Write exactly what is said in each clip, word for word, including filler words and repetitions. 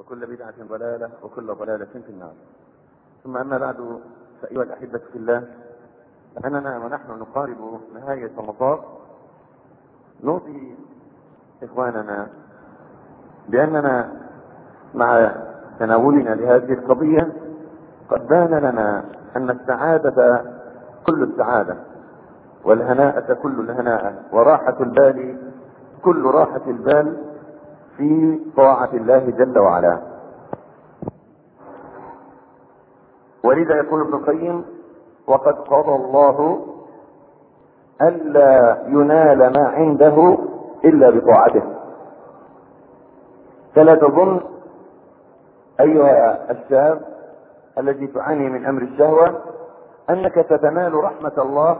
وكل بدعة ضلالة وكل ضلالة في النار. ثم أما بعد، فأيها الأحبة في الله، أننا ونحن نقارب نهاية المطاف نوصي إخواننا بأننا مع تناولنا لهذه القضية قد بان لنا أن السعادة كل السعادة، والهناءة كل الهناء، وراحة البال كل راحة البال في طاعة الله جل وعلا. ولذا يقول ابن القيم: وقد قضى الله ألا ينال ما عنده إلا بطاعته. فلا تظن أيها الشاب الذي تعاني من أمر الشهوة أنك تتنال رحمة الله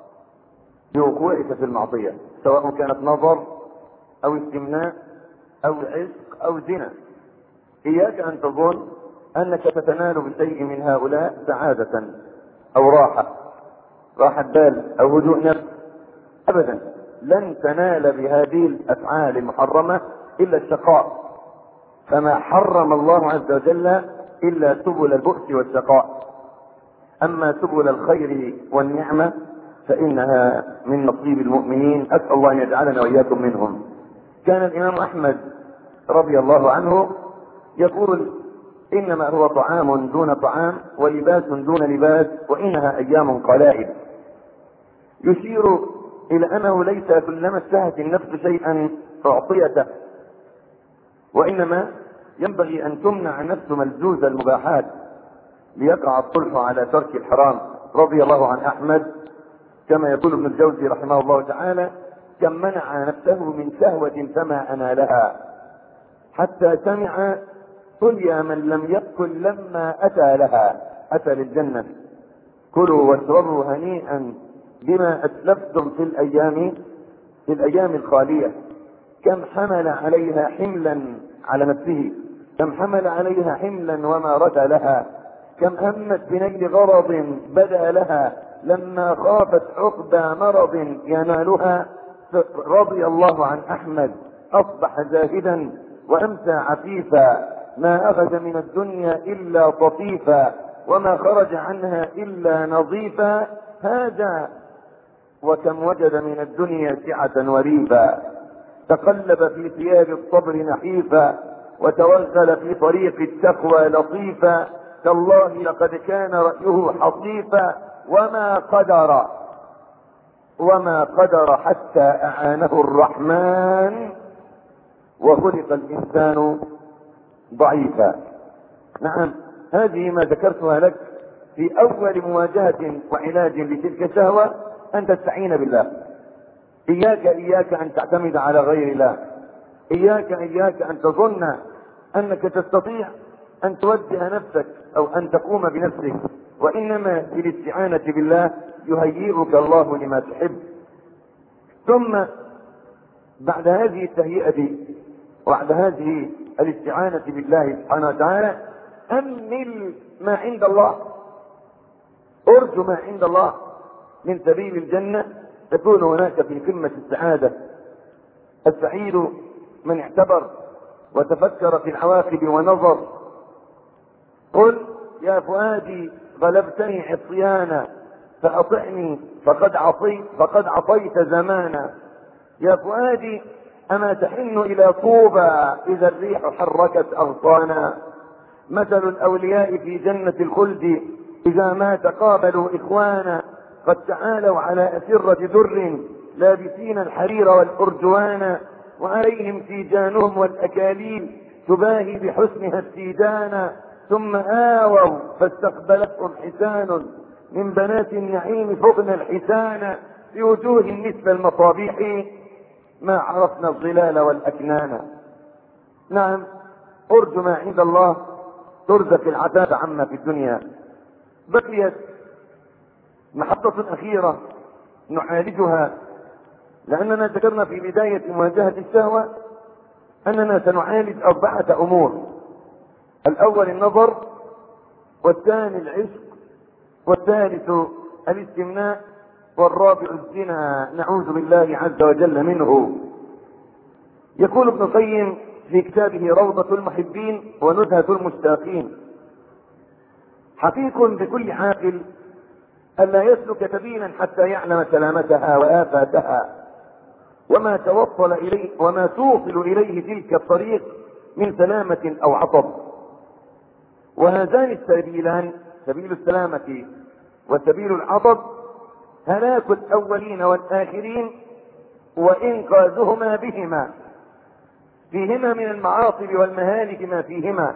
بوقوعك في المعصية، سواء كانت نظر أو استمناء أو عشق أو زنا. إياك أن تظن أنك تتنال بشيء من هؤلاء سعادة أو راحة راحة بال أو هدوء نفس، أبدا. لن تنال بهذه الأفعال المحرمة إلا الشقاء، فما حرم الله عز وجل إلا سبل البؤس والشقاء. أما سبل الخير والنعمة فإنها من نصيب المؤمنين، أسأل الله أن يجعلنا وإياكم منهم. كان الإمام أحمد رضي الله عنه يقول: إنما هو طعام دون طعام ولباس دون لباس، وإنها أيام قلائل. يشير إلى أنه ليس كلما اشتهت النفس شيئا أعطيته، وإنما ينبغي أن تمنع النفس ملزوز المباحات ليقع الصلح على ترك الحرام. رضي الله عن أحمد، كما يقول ابن الجوزي رحمه الله تعالى: كم منع نفسه من شهوة فما أنالها، حتى سمع: قل يا من لم يأكل لما أتى لها، أتى للجنة، كلوا واشربوا هنيئا بما أسلفتم في الأيام في الأيام الخالية. كم حمل عليها حملا على نفسه، كم حمل عليها حملا وما ردى لها، كم همت بنيل غرض بدا لها لما خافت عقبى مرض ينالها. رضي الله عن أحمد، أصبح زاهدا وأمسى عفيفا، ما أخذ من الدنيا إلا طفيفا، وما خرج عنها إلا نظيفا. هذا وكم وجد من الدنيا سعة وريبا، تقلب في ثياب الصبر نحيفا، وتوغل في طريق التقوى لطيفا. تالله لقد كان رأيه حصيفا، وما قدر وما قدر حتى أعانه الرحمن، وخلق الإنسان ضعيفا. نعم، هذه ما ذكرتها لك في أول مواجهة وعلاج لتلك الشهوة، أن تستعين بالله. إياك إياك أن تعتمد على غير الله، إياك إياك أن تظن أنك تستطيع أن توجه نفسك أو أن تقوم بنفسك، وإنما بالاستعانة بالله يهيئك الله لما تحب. ثم بعد هذه التهيئة وبعد هذه الاستعانة بالله سبحانه وتعالى، أمل ما عند الله، أرجو ما عند الله من سبيل الجنة، تكون هناك في قمة السعادة. السعيد من اعتبر وتفكر في العواقب ونظر. قل يا فؤادي غلبتني عصيانا، فأطعني فقد عصيت فقد عصيت زمانا. يا فؤادي أما تحن إلى طوبى إذا الريح حركت أغصانا. مثل الأولياء في جنة الخلد إذا ما تقابلوا إخوانا، قد تعالوا على أسرة در لابسين الحرير والأرجوان، وعليهم تيجانهم والأكاليل تباهي بحسنها التيجان. ثم آووا فاستقبلتهم حسان من بنات النعيم فوقنا الحسان، في وجوه مثل المصابيح ما عرفنا الظلال والأكنان. نعم، أرجو ما عند الله، ترزق العذاب عما في الدنيا. بقيت محطة أخيرة نعالجها، لأننا ذكرنا في بداية مواجهة الشهوة أننا سنعالج أربعة أمور: الأول النظر، والثاني العشق، والثالث الاستمناء، والرابع الزنا، نعوذ بالله عز وجل منه. يقول ابن القيم في كتابه روضة المحبين ونزهة المشتاقين: حقيق بكل عاقل ألا يسلك سبيلا حتى يعلم سلامتها وآفاتها وما توصل إليه وما توصل إليه تلك الطريق من سلامة أو عطب. وهذان السبيلان، سبيل السلامة وسبيل العطب، هلاك الأولين والآخرين وإنقاذهما بهما، فيهما من المعاصي والمهالك ما فيهما.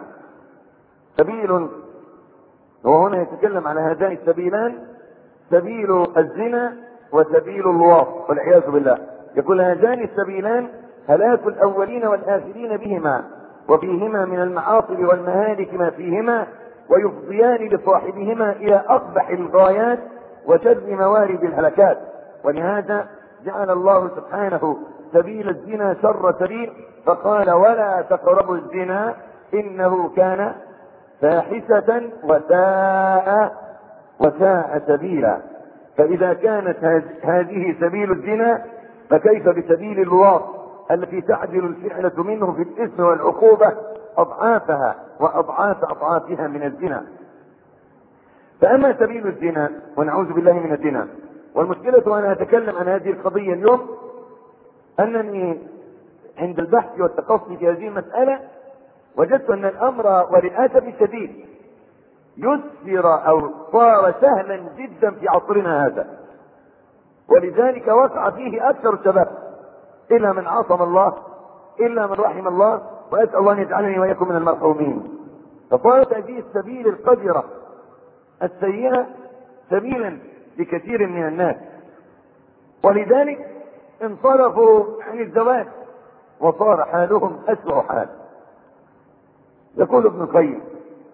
سبيل، وهنا يتكلم على هذان السبيلان: سبيل الزنا وسبيل اللواط والعياذ بالله. يقول هذان السبيلان هلاك الأولين والآخرين بهما، وفيهما من المعاصي والمهالك ما فيهما، ويفضيان بصاحبهما إلى أقبح الغايات وشر موارد الهلكات. ولهذا جعل الله سبحانه سبيل الزنا شر سبيل، فقال: ولا تقربوا الزنا إنه كان فاحشة وساء وساء سبيلا. فإذا كانت هذه سبيل الزنا فكيف بسبيل اللواط التي تعدل الفعلة منه في الإثم والعقوبة أضعافها وأضعاف أضعافها من الزنا. فأما سبيل الزنا، ونعوذ بالله من الزنا، والمشكلة وأنا أتكلم عن هذه القضية اليوم أنني عند البحث والتقصي في هذه المسألة وجدت أن الأمر وللأسف الشديد يسر أو صار سهلا جدا في عصرنا هذا، ولذلك وقع فيه أكثر الشباب، إلا من عصم الله، إلا من رحم الله، وأسأل الله أن يجعلني وإياكم من المرحومين. فصارت هذه السبيل القذرة السيئة سبيلا لكثير من الناس، ولذلك انصرفوا عن الزواج وصار حالهم أسوأ حال. يقول ابن القيم: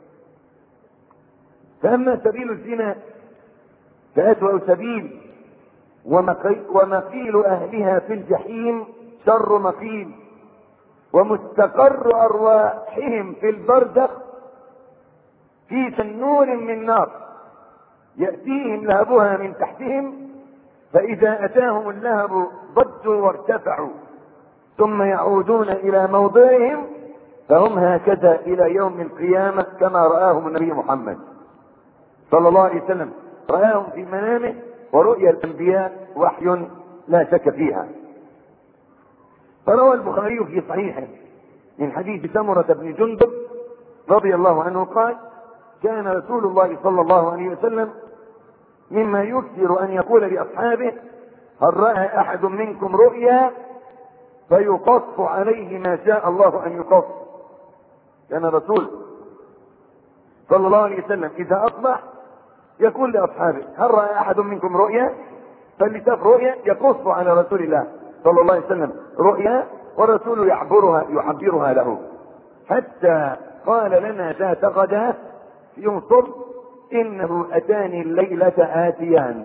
فأما سبيل الزنا فأسوأ سبيل، ومقيل أهلها في الجحيم شر مقيل، ومستقر أرواحهم في البرزخ في تنور من نار يأتيهم لهبها من تحتهم، فإذا أتاهم اللهب ضجوا وارتفعوا، ثم يعودون إلى موضعهم فهم هكذا إلى يوم القيامة كما رآهم النبي محمد صلى الله عليه وسلم، رآهم في منامه، ورؤيا الأنبياء وحي لا شك فيها. فروى البخاري في صحيحه من حديث سمرة بن جندب رضي الله عنه قال: كان رسول الله صلى الله عليه وسلم مما يكثر أن يقول لأصحابه: هل رأى أحد منكم رؤيا فيقص عليه ما شاء الله أن يقص. كان الرسول صلى الله عليه وسلم إذا أصبح يقول لأصحابه: هل رأى أحد منكم رؤيا؟ فاللي شاف رؤيا يقص على رسول الله صلى الله عليه وسلم رؤيا، والرسول يعبرها يعبرها له، حتى قال لنا ذات غداة في يوم الصبح: إنه أتاني الليلة آتيان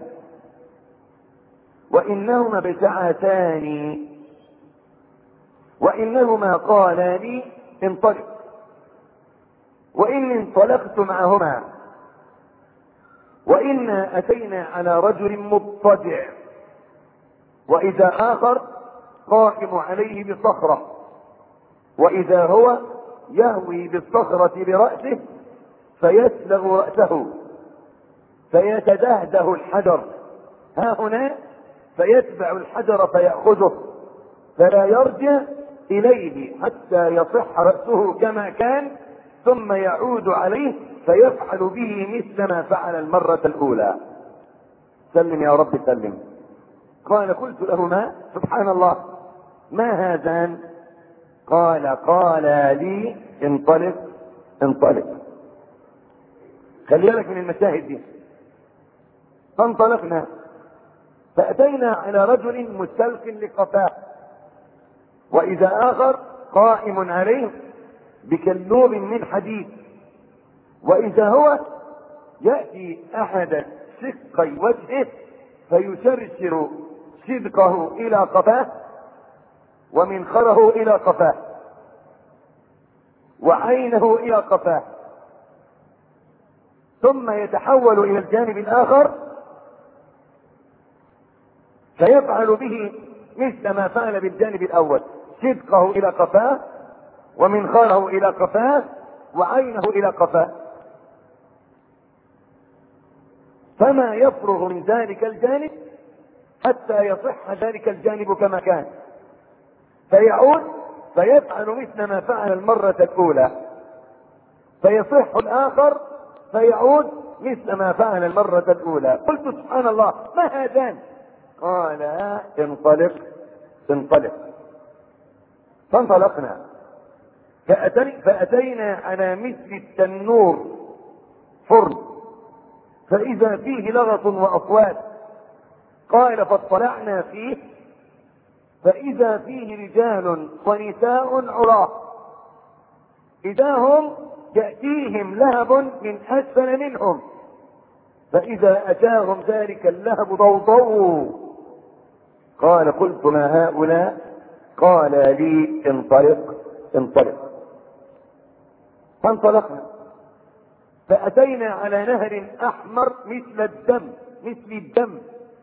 وإنهما ابتعثان وإنهما قالا لي انطلق، وإني انطلقت معهما، وإنا أتينا على رجل مضطجع، وإذا آخر قائم عليه بصخرة، وإذا هو يهوي بالصخرة برأسه فيسلغ رأسه فيتدهده الحجر ها هنا، فيتبع الحجر فيأخذه فلا يرجع إليه حتى يصح رأسه كما كان، ثم يعود عليه فيفعل به مثل ما فعل المرة الأولى. سلم يا رب سلم. قال: قلت لهما: سبحان الله، ما هذان؟ قال: قال لي انطلق انطلق. خلي بالك من المشاهد دي. فانطلقنا فأتينا على رجل مستلق لقفاه، وإذا آخر قائم عليه بكلوب من حديد، وإذا هو يأتي أحد شقي وجهه فيشرشر صدقه إلى قفاه ومنخره إلى قفاه وعينه إلى قفاه، ثم يتحول إلى الجانب الآخر فيفعل به مثل ما فعل بالجانب الأول، صدقه إلى قفاه ومنخاره الى قفاه وعينه الى قفاه، فما يفرغ من ذلك الجانب حتى يصح ذلك الجانب كما كان، فيعود فيفعل مثل ما فعل المرة الأولى، فيصح الآخر فيعود مثل ما فعل المرة الأولى. قلت سبحان الله ما هذان؟ قال انطلق انطلق. فانطلقنا فأتينا على مثل التنور فرن، فإذا فيه لغط وأصوات. قال فاطلعنا فيه فإذا فيه رجال ونساء عراة، إذا هم يأتيهم لهب من أسفل منهم، فإذا أتاهم ذلك اللهب ضوضوا. قال قلت ما هؤلاء؟ قال لي انطلق انطلق. فانطلقنا فأتينا على نهر أحمر مثل الدم مثل الدم،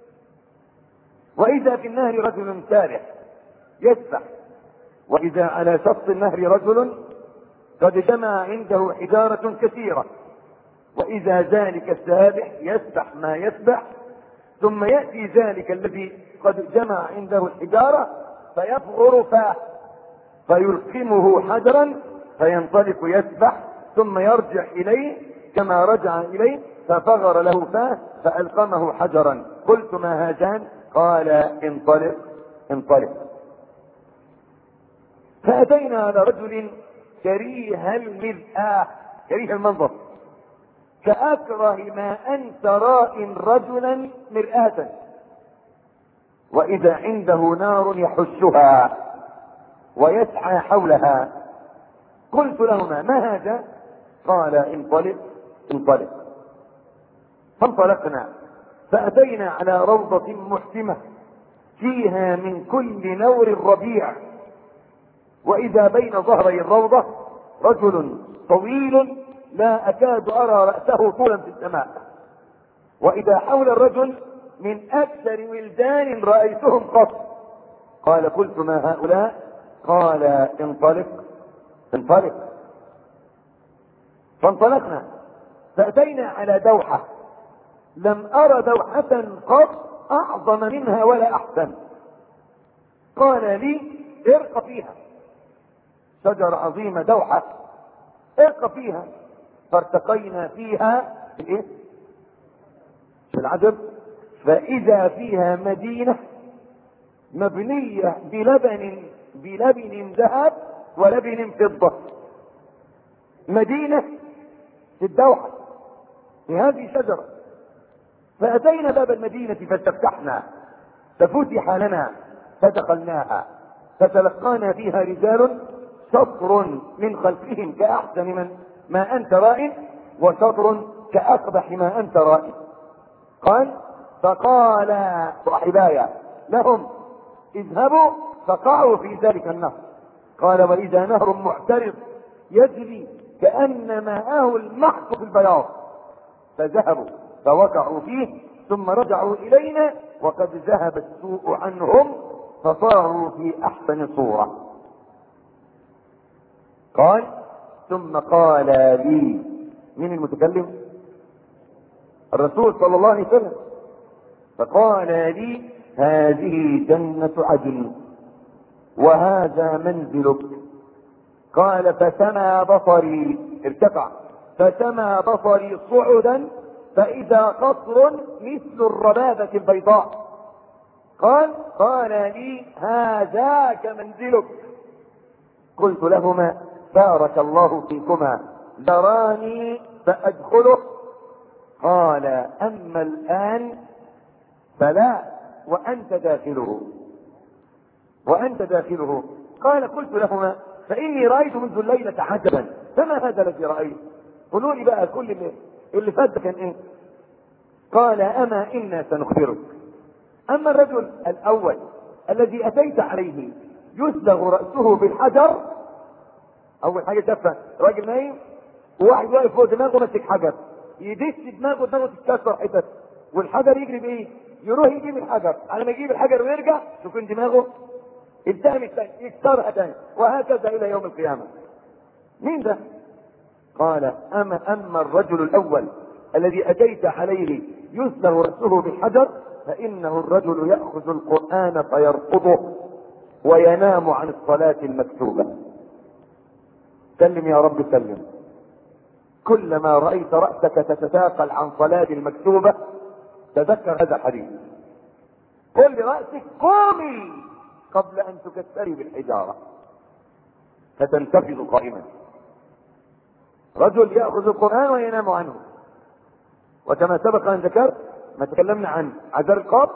وإذا في النهر رجل سابح يسبح، وإذا على شط النهر رجل قد جمع عنده حجارة كثيرة، وإذا ذلك السابح يسبح ما يسبح، ثم يأتي ذلك الذي قد جمع عنده الحجارة فيفغر فاه فيلقمه حجرا فينطلق يسبح، ثم يرجع إليه كما رجع إليه ففغر له فاه فألقمه حجرا. قلت ما هذان؟ قال انطلق انطلق. فأتينا على رجل كريه المرآة، كريه المنظر، كأكره ما أن ترى رجلا مرآة، وإذا عنده نار يحشها ويسعى حولها. قلت لهما ما هذا؟ قال انطلق انطلق. فانطلقنا فأتينا على روضة محكمة فيها من كل نور الربيع، وإذا بين ظهري الروضة رجل طويل لا أكاد أرى رأسه طولا في السماء، وإذا حول الرجل من أكثر ولدان رأيتهم قط. قال قلت ما هؤلاء؟ قال انطلق انطلق. فانطلقنا فأتينا على دوحة لم أرى دوحة قط أعظم منها ولا أحسن. قال لي ارق فيها، شجرة عظيمة دوحة، ارق فيها. فارتقينا فيها في العجب، فإذا فيها مدينة مبنية بلبن بلبن ذهب ولبن فضة، مدينة في الدوحة في هذه الشجرة. فأتينا باب المدينة فاستفتحنا ففتح لنا فدخلناها، فتلقانا فيها رجال شطر من خلفهم كأحسن من ما أنت رائن، وشطر كأقبح ما أنت رائن. قال فقال صاحبايا لهم اذهبوا فقعوا في ذلك النهر. قال وإذا نهر معترض يجري كأن ماءه المحق في البياض، فذهبوا فوقعوا فيه ثم رجعوا إلينا وقد ذهب السوء عنهم فصاروا في أحسن صورة. قال ثم قال لي، من المتكلم؟ الرسول صلى الله عليه وسلم. فقال لي هذه جنة عدن وهذا منزلك. قال فسمى بصري، ارتفع، فسمى بصري صعدا فإذا قصر مثل الربابة البيضاء. قال قال لي هذاك منزلك. قلت لهما بارك الله فيكما، دراني فأدخله. قال أما الآن فلا وأنت داخله وأنت داخله. قال قلت لهما فإني رأيت منذ الليلة عجبا، فما هذا الذي رأيت؟ قولوا لي بقى كل اللي, اللي فات كان ايه؟ قال أما إنا سنخبرك. أما الرجل الأول الذي أتيت عليه يسلغ رأسه بالحجر، أول حاجة شافها راجل نايم وواحد واقف فوق دماغه ماسك حجر، يدش دماغه دماغه تتكسر حتت، والحجر يجري بإيه؟ يروح يجيب الحجر، على ما يجيب الحجر ويرجع تكون دماغه الثاني الثاني يكسرها ثاني، وهكذا الى يوم القيامه. مين ده؟ قال اما اما الرجل الاول الذي اتيت عليه يسلغ راسه بالحجر فانه الرجل ياخذ القران فيرقضه وينام عن الصلاه المكتوبه. سلم يا رب سلم. كلما رايت راسك تتثاقل عن صلاه المكتوبه تذكر هذا الحديث. قل لراسك قومي قبل ان تكسري بالحجاره فتنتفض قائما. رجل ياخذ القران وينام عنه، وكما سبق ان ذكرت ما تكلمنا عن عذاب القبر،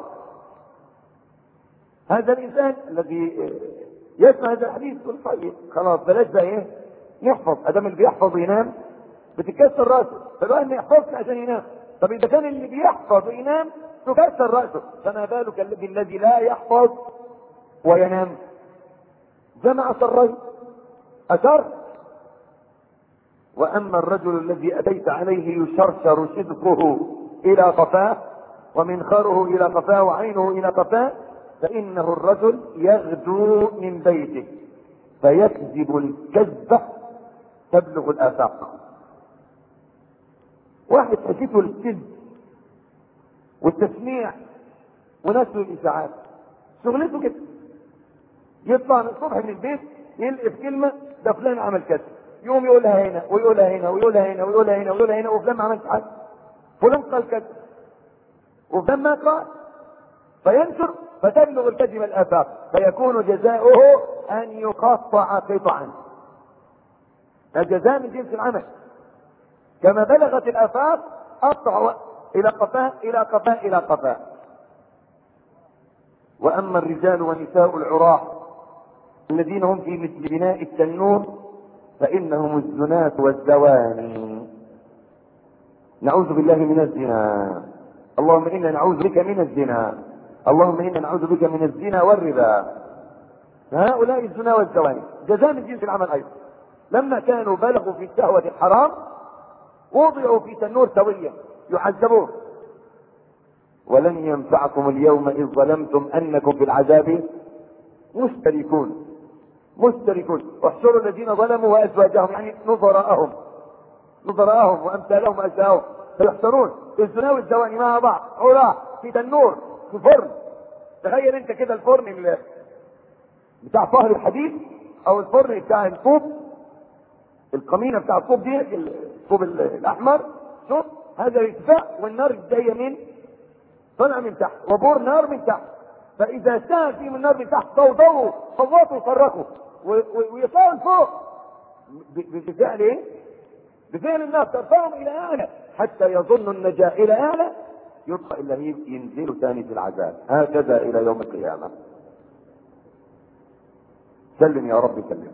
هذا الانسان الذي يسمع هذا الحديث يقول طيب خلاص بلاش بقى ايه نحفظ، ادام اللي بيحفظ ينام بتكسر راسه، فالواحد ما يحفظش عشان ينام. طب اذا كان اللي بيحفظ وينام تكسر راسه، فما بالك الذي الذي لا يحفظ وينام؟ جمع سرين أشر. واما الرجل الذي اتيت عليه يشرشر شدقه الى قفاه ومنخره الى قفاه وعينه الى قفاه فانه الرجل يغدو من بيته فيكذب الكذبه تبلغ الافاق. واحد حكيته الكذب والتسميع ونشر الاشاعات، شغلته كده، يطلع من الصبح من البيت يلقف كلمه ده فلان عمل كذا، يوم يقولها هنا ويقولها هنا ويقولها هنا ويقولها هنا ويقولها هنا وفلان ما عملش حاجه، فلان قال كذا وفلان ما قال، فينشر فتبلغ الكذب الافاق فيكون جزاؤه ان يقطع قطعا. الجزاء من جنس العمل، كما بلغت الافاق قطع الى قفاه الى قفاه الى قفاه. واما الرجال ونساء العراة الذين هم في مثل بناء التنور فانهم الزناة والزواني. نعوذ بالله من الزنا، اللهم انا نعوذ بك من الزنا، اللهم انا نعوذ بك من الزنا والربا. هؤلاء الزنا والزواني جزاء من جنس العمل ايضا. لما كانوا بلغوا في الشهوة الحرام وضعوا في تنور سويا يعذبون. ولن ينفعكم اليوم اذ ظلمتم انكم في العذاب مشتركون مشتركون واحشروا الذين ظلموا وازواجهم، يعني نظراءهم نظراءهم وامثالهم واشباههم فيحشرون الزنا والزواني مع بعض عراة في تنور في فرن. تخيل انت كده الفرن بتاع فهر الحديد او الفرن بتاع الطوب، القمينه بتاع الطوب دي الطوب الاحمر، شوف هذا ارتفاع والنار جايه من طلع من تحت وبور نار من تحت، فاذا اشتهى فيه من النار من تحت ضوضوا صوتوا وصرخوا ويطلعوا فوق بفعل ايه؟ بفعل النار ترفعهم الى اعلى حتى يظنوا النجاة الى اعلى، يطفئ اللهيب ينزلوا ثاني في العذاب، هكذا الى يوم القيامه. سلم يا رب سلم.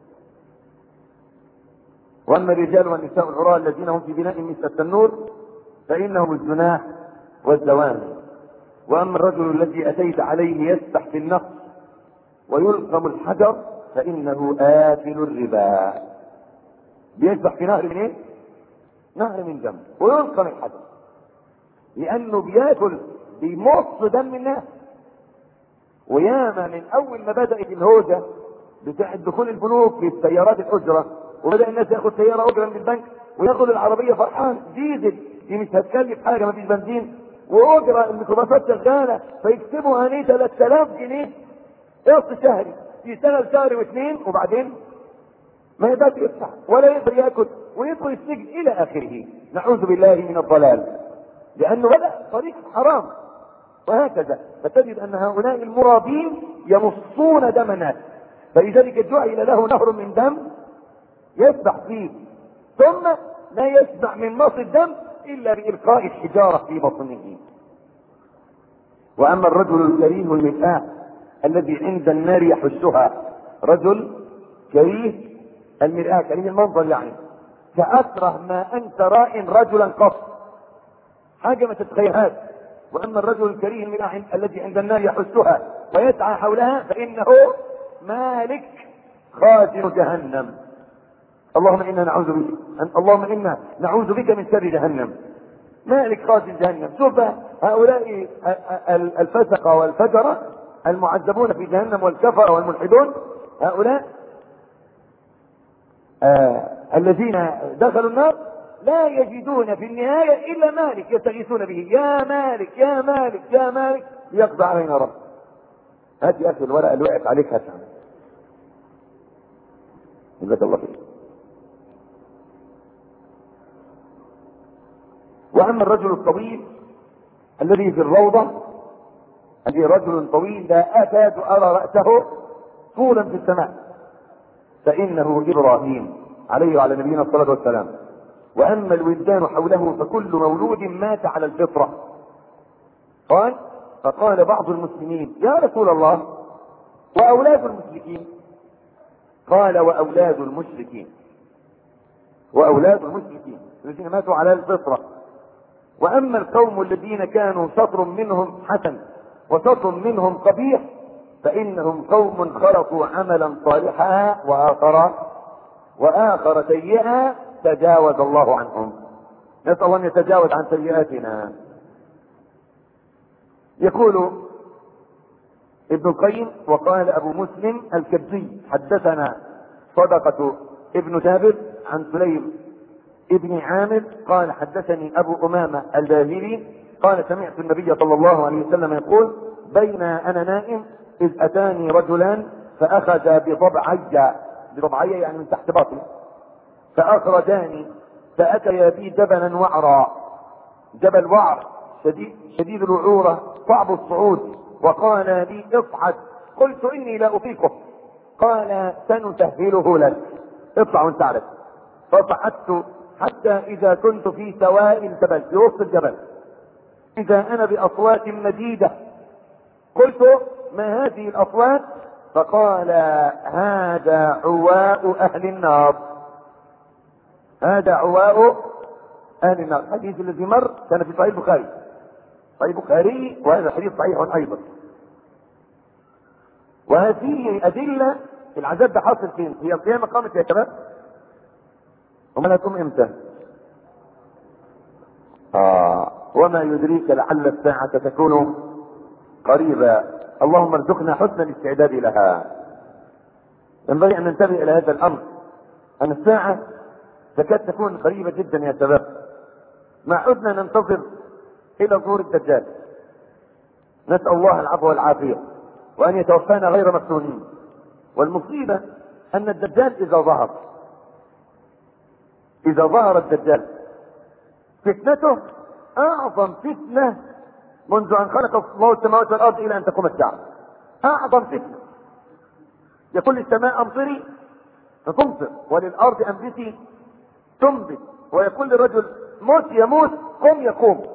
واما الرجال والنساء العراة الذين هم في بناء مثل التنور فانهم الزناة والزواني. واما الرجل الذي اتيت عليه يسبح في النقص ويلقم الحجر فانه آكل الربا. بيسبح في نهر من ايه؟ نهر من دم ويلقم الحجر، لانه بياكل بيمص دم الناس. وياما من اول ما بدات الهوجه بتاعت دخول البنوك في السيارات الاجره وبدا الناس ياخد سياره اجره من البنك وياخد العربيه فرحان ديزل دي مش هتكلف حاجه ما فيش بنزين واجره الميكروباصات شغاله فيكسبوا هنيه ثلاثة آلاف جنيه قسط شهري، يشتغل شهر واثنين وبعدين ما يقدرش يدفع ولا يقدر ياكل ويدخل السجن الى اخره. نعوذ بالله من الضلال لانه بدا طريق حرام. وهكذا فتجد ان هؤلاء المرابين يمصون دم الناس، فلذلك جعل له نهر من دم يسبح فيه، ثم لا يسبح من مص الدم الا بالقاء الحجاره في بطنه. واما الرجل الكريم المرآة الذي عند النار يحسها، رجل كريه المرآة كريه المنظر يعني، كأكره ما انت راء رجلا قط، حاجه ما تتخيلهاش. واما الرجل الكريه المرآة الذي عند النار يحسها ويسعى حولها فانه مالك خازن جهنم. اللهم انا نعوذ بك اللهم انا نعوذ بك من شر جهنم. مالك خازن جهنم. شوف هؤلاء الفسقه والفجره المعذبون في جهنم والكفر والملحدون هؤلاء آه الذين دخلوا النار لا يجدون في النهاية إلا مالك يستغيثون به، يا مالك يا مالك يا مالك ليقضى علينا رب. هات يا أخي الورقة اللي وقعت عليك هاتها. جزاك الله خير. وأما الرجل الطويل الذي في الروضة، الذي رجل طويل لا أكاد أرى رأسه طولا في السماء، فإنه إبراهيم عليه وعلى نبينا الصلاة والسلام. وأما الولدان حوله فكل مولود مات على الفطرة. قال فقال بعض المسلمين يا رسول الله وأولاد المشركين؟ قال وأولاد المشركين، وأولاد المشركين الذين ماتوا على الفطرة. وأما القوم الذين كانوا شطر منهم حسن وشطر منهم قبيح فإنهم قوم خلقوا عملا صالحا وآخر وآخر سيئا تجاوز الله عنهم. نسأل الله أن يتجاوز عن سيئاتنا. يقول ابن القيم وقال أبو مسلم الكبزي حدثنا صدقة ابن ثابت عن سليم ابن عامر قال حدثني أبو أمامة الباهلي قال سمعت النبي صلى الله عليه وسلم يقول بين أنا نائم إذ أتاني رجلان فأخذ بضبعي، بضبعي يعني من تحت باطني، فأخرجاني فأتيا بي جبلا وعرا، جبل وعر شديد, شديد الوعورة صعب الصعود، وقال لي اصعد. قلت إني لا أطيقه. قال سنسهله لك، اطلع وانت عارف. فصعدت حتى إذا كنت في سواء الجبل في وسط الجبل إذا أنا بأصوات مديدة. قلت ما هذه الأصوات؟ فقال هذا عواء أهل النار، هذا عواء أهل النار. الحديث الذي مر كان في صحيح البخاري، صحيح البخاري، وهذا حديث صحيح أيضا. وهذه أدلة العذاب ده حاصل فين؟ هي القيامة قامت يا شباب؟ وما لكم امتى؟ آه وما يدريك لعل الساعة تكون قريبا. اللهم ارزقنا حسن الاستعداد لها. ينبغي ان ننتبه الى هذا الامر، ان الساعة تكاد تكون قريبة جدا يا شباب. ما عدنا ننتظر الى ظهور الدجال. نسأل الله العفو والعافية وان يتوفانا غير مفتونين. والمصيبة ان الدجال اذا ظهر اذا ظهر الدجال فتنته اعظم فتنة منذ ان خلق الله السماوات والارض الى ان تقوم الساعة. اعظم فتنة. يقول للسماء امطري فتمطر وللارض انبتي تنبت، ويقول للرجل موت يموت قم يقوم.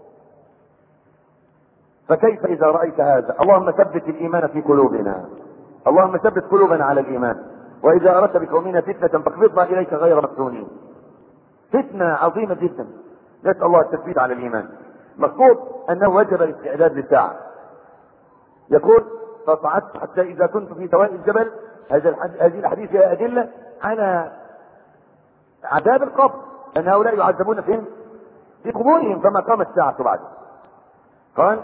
فكيف اذا رأيت هذا؟ اللهم ثبت الايمان في قلوبنا، اللهم ثبت قلوبنا على الايمان. واذا اردت بقومنا فتنة فاقبضنا اليك غير مفتونين. فتنة عظيمة جدا، نسأل الله التثبيت على الايمان. مقصود انه وجب الاستعداد للساعة. يقول فصعدت حتى اذا كنت في سواء الجبل. هذه الحديث فيها ادلة على عذاب القبر، ان هؤلاء يعذبون فين؟ في قبورهم كما قامت الساعة بعد. قال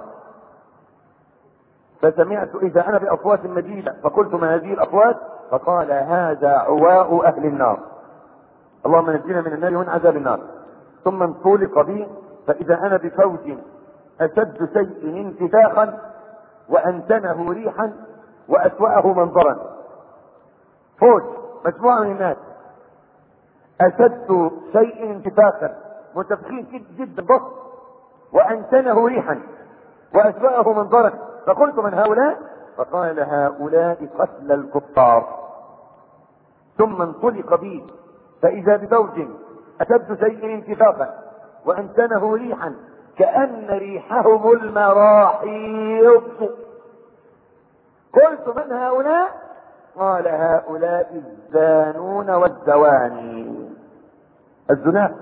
فسمعت اذا انا باصوات مجيدة فقلت ما هذه الاصوات؟ فقال هذا عواء اهل النار. اللهم نجينا من النار ومن عذاب النار. ثم انطلق بي فاذا انا بفوج اشد شيء انتفاخا وانتنه ريحا واسوأه منظرا. فوج مجموعة من الناس اشد شيء انتفاخا، منتفخين جدا ضخم، وانتنه ريحا واسوأه منظرا. فقلت من هؤلاء؟ فقال هؤلاء قتل الكفار. ثم انطلق بي فاذا بفوج اشد شيء انتفاخا وانتنه ريحا كأن ريحهم المراحيض. قلت من هؤلاء؟ قال هؤلاء الزانون والزواني، الزناة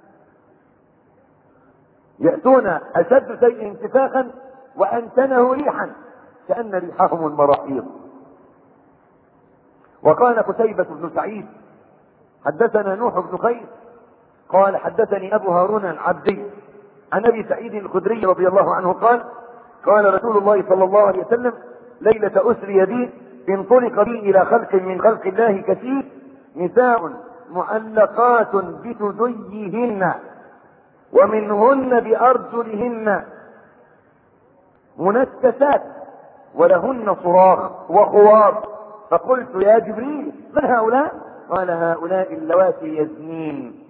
يأتون اشد شيء انتفاخا وانتنه ريحا كأن ريحهم المراحيض. وقال قتيبة بن سعيد حدثنا نوح بن قيس قال حدثني ابو هارون العبدي عن ابي سعيد الخدري رضي الله عنه قال قال رسول الله صلى الله عليه وسلم ليلة أسري بي انطلق بي إلى خلق من خلق الله كثير، نساء معلقات بثديهن ومنهن بأرجلهن منكسات ولهن صراخ وخوار. فقلت يا جبريل من هؤلاء؟ قال هؤلاء اللواتي يزنين.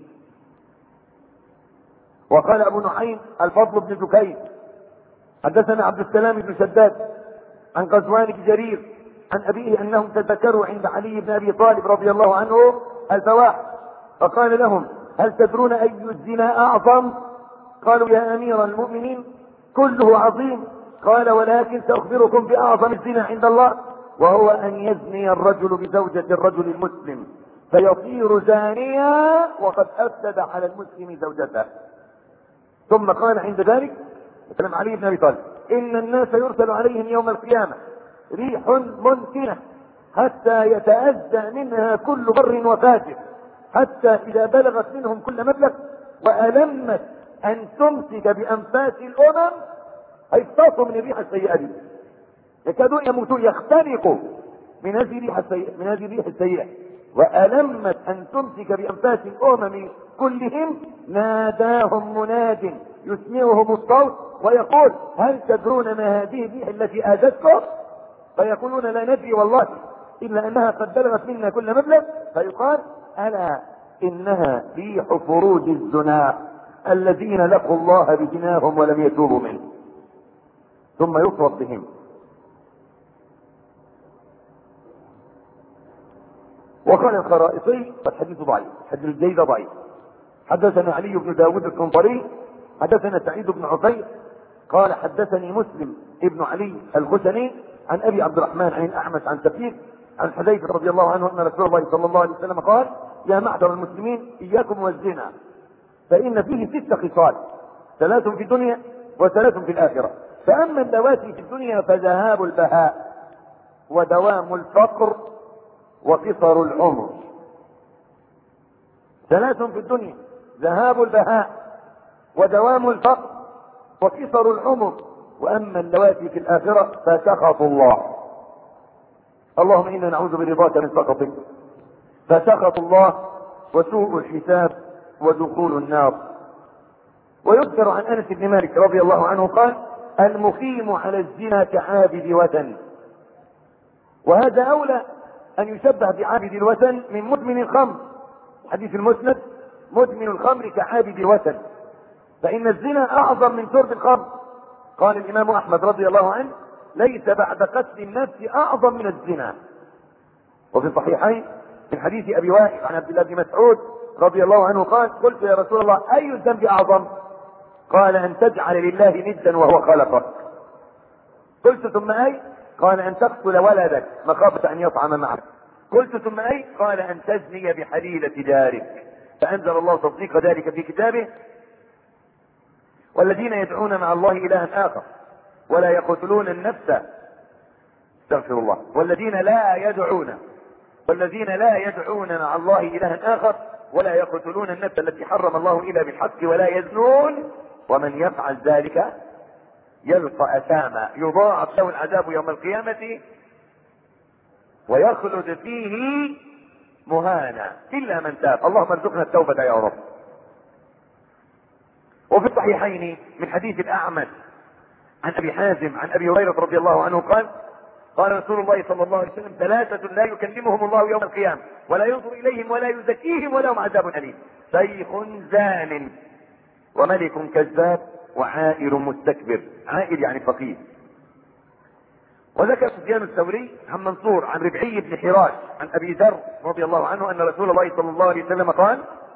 وقال أبو نعيم الفضل بن دكين حدثنا عبد السلام بن شداد عن غزوان بن جرير عن أبيه أنهم تذكروا عند علي بن أبي طالب رضي الله عنه الفواحش، فقال لهم هل تدرون أي الزنا أعظم؟ قالوا يا أمير المؤمنين كله عظيم. قال ولكن سأخبركم بأعظم الزنا عند الله، وهو أن يزني الرجل بزوجة الرجل المسلم فيصير زانيا وقد أفسد على المسلم زوجته. ثم قال عند ذلك كلام علي بن أبي طالب إن الناس يرسل عليهم يوم القيامة ريح منتنة حتى يتأذى منها كل بر وفاجر، حتى إذا بلغت منهم كل مبلغ وألمت أن تمسك بأنفاس الأمم هيفطسوا من الريح السيئة دي، يكادون يموتون يختنقوا من هذه الريح السيئة من هذه الريح السيئة وألمت أن تمسك بأنفاس الأمم كلهم. ناداهم مناد يسمعهم الصوت ويقول هل تدرون ما هذه الريح التي آذتكم؟ فيقولون لا ندري والله إلا أنها قد بلغت منا كل مبلغ. فيقال ألا إنها ريح فروج الزنا الذين لقوا الله بزناهم ولم يتوبوا منه. ثم يفرط بهم. وقال الخرائطي فالحديث ضعيف، حديث الجيد ضعيف. حدثنا علي بن داود القنطري حدثنا سعيد بن عفير قال حدثني مسلم ابن علي الخشني عن ابي عبد الرحمن عن الاعمش عن سفير عن حذيفه رضي الله عنه ان رسول الله صلى الله عليه وسلم قال يا معشر المسلمين اياكم والزنا فان فيه ست خصال، ثلاث في الدنيا وثلاث في الاخره. فاما اللواتي في الدنيا فذهاب البهاء ودوام الفقر وقصر العمر. ثلاث في الدنيا ذهاب البهاء ودوام الفقر وقصر العمر. واما اللواتي في الاخره فسخط الله. اللهم انا نعوذ برضاك من سخطك. فسخط الله وسوء الحساب ودخول النار. ويذكر عن انس بن مالك رضي الله عنه قال المقيم على الزنا كعابد وثن. وهذا اولى ان يشبه بعابد الوثن من مدمن الخمر. حديث المسند مدمن الخمر كعابد الوثن، فان الزنا اعظم من شرب الخمر. قال الامام احمد رضي الله عنه ليس بعد قتل النفس اعظم من الزنا. وفي الصحيحين من حديث ابي وائل عن عبد الله بن مسعود رضي الله عنه قال قلت يا رسول الله اي الذنب اعظم؟ قال ان تجعل لله ندا وهو خلقك. قلت ثم اي؟ قال ان تقتل ولدك مخافة ان يطعم معك. قلت ثم اي؟ قال ان تزني بحليلة جارك. فانزل الله تصديق ذلك في كتابه والذين يدعون مع الله الها اخر ولا يقتلون النفس استغفر الله والذين لا يدعون والذين لا يدعون مع الله الها اخر ولا يقتلون النفس التي حرم الله الا بالحق ولا يزنون ومن يفعل ذلك يلقى اثاما يضاعف له العذاب يوم القيامة ويخلد فيه مهانا الا من تاب. اللهم ارزقنا التوبة يا رب. وفي الصحيحين من حديث الاعمش عن ابي حازم عن ابي هريرة رضي الله عنه قال قال رسول الله صلى الله عليه وسلم ثلاثة لا يكلمهم الله يوم القيامة ولا ينظر اليهم ولا يزكيهم ولهم عذاب اليم شيخ زان وملك كذاب وعائر مستكبر. عائر يعني فقير. وذكر سفيان الثوري عن منصور عن ربعي بن حراش عن ابي ذر رضي الله عنه ان رسول الله صلى الله عليه وسلم قال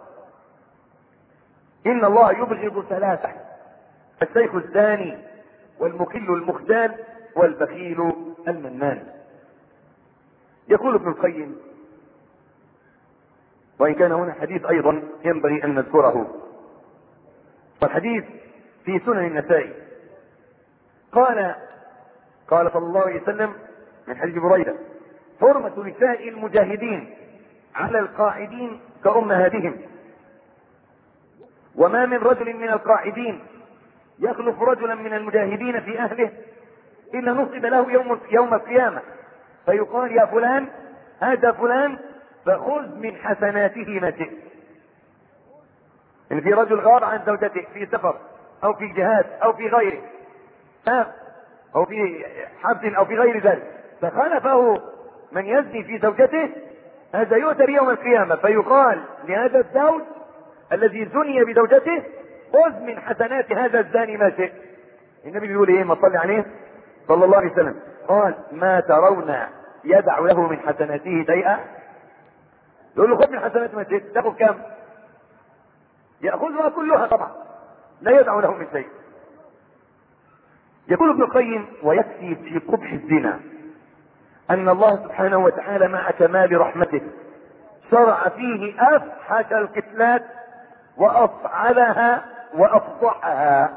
ان الله يبغض ثلاثة الشيخ الزاني والمكل المختال والبخيل المنان. يقول ابن القيم وان كان هنا حديث ايضا ينبغي ان نذكره والحديث في سنن النسائي قال قال صلى الله عليه وسلم من حديث بريدة حرمة نساء المجاهدين على القاعدين كأمهاتهم وما من رجل من القاعدين يخلف رجلا من المجاهدين في اهله إلا نصب له يوم يوم القيامة، فيقال يا فلان هذا فلان فخذ من حسناته ما شئت. إن في رجل غاب عن زوجته في سفر أو في جهاد أو في غيره أو في حبس أو في غير ذلك، فخلفه من يزني في زوجته، هذا يؤتى يوم القيامة فيقال لهذا الزوج الذي زني بزوجته خذ من حسنات هذا الزاني ما شئت. النبي بيقول ايه؟ ما صلي عليه صلى الله عليه وسلم، قال ما ترون يدع له من حسناته شيئا؟ يقول له خذ من حسناته ما شئت، تاخذ كم؟ يأخذها كلها طبعا، لا يدع له من شيء. يقول ابن القيم ويكفي في قبح الزنا أن الله سبحانه وتعالى مع كمال رحمته شرع فيه أفحش القتلات وأفعلها وأفضحها.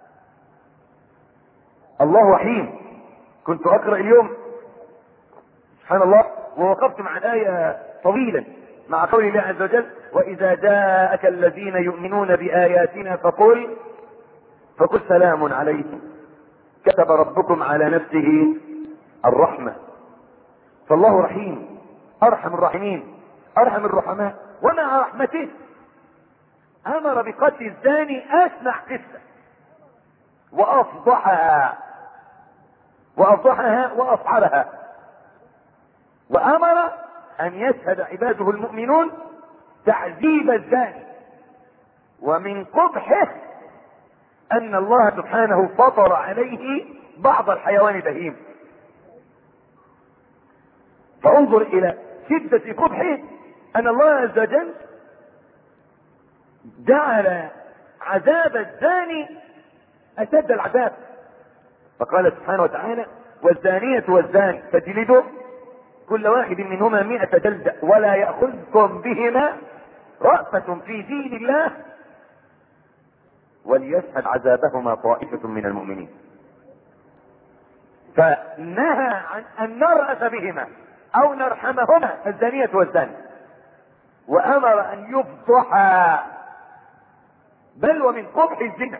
الله رحيم. كنت أقرأ اليوم سبحان الله ووقفت مع الآية طويلا مع قول الله عز وجل وإذا جاءك الذين يؤمنون بآياتنا فقل فقل سلام عليكم كتب ربكم على نفسه الرحمة. فالله رحيم أرحم الراحمين أرحم الرحماء، ومع رحمته أمر بقتل الزاني أسمع قصة وأفضحها وأفضحها وأفعلها، وأمر أن يشهد عباده المؤمنون تعذيب الزاني. ومن قبحه أن الله سبحانه فطر عليه بعض الحيوان البهيم. فانظر إلى شدة قبحه أن الله عز وجل جعل عذاب الزاني أشد العذاب، فقال سبحانه وتعالى والزانية والزاني فاجلدوا كل واحد منهما مئة جلدة ولا يأخذكم بهما رأفة في دين الله وليشهد عذابهما طائفة من المؤمنين. فنهى عن أن نرأف بهما أو نرحمهما الزانية والزاني، وأمر أن يفضحا. بل ومن قبح الزنا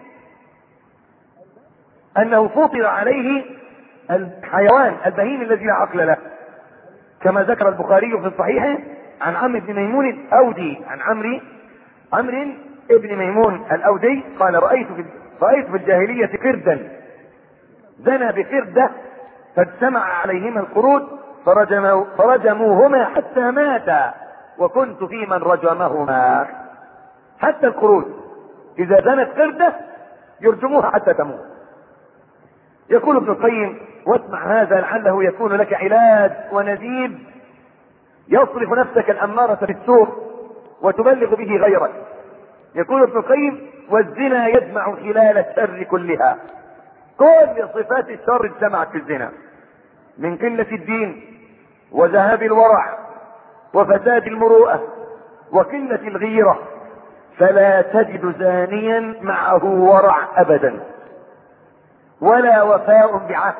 أنه فطر عليه الحيوان البهيم الذي لا عقل له، كما ذكر البخاري في صحيحه عن عمرو بن ميمون الأودي عن عمرو عمرو ابن ميمون الأودي قال رأيت في رأيت في الجاهلية قردا زنى بقردة فاجتمع عليهما القرود فرجموا فرجموهما حتى ماتا وكنت في من رجمهما. حتى القرود إذا زنت قردة يرجموها حتى تموت. يقول ابن القيم واسمع هذا لعله يكون لك علاج ونذيب يصرف نفسك الأمارة بالسوء وتبلغ به غيرك. يقول ابن القيم والزنا يجمع خلال الشر كلها، كل صفات الشر اجتمعت في الزنا من قلة الدين وذهاب الورع وفساد المروءة وقلة الغيرة، فلا تجد زانيا معه ورع أبدا ولا وفاء بعهد،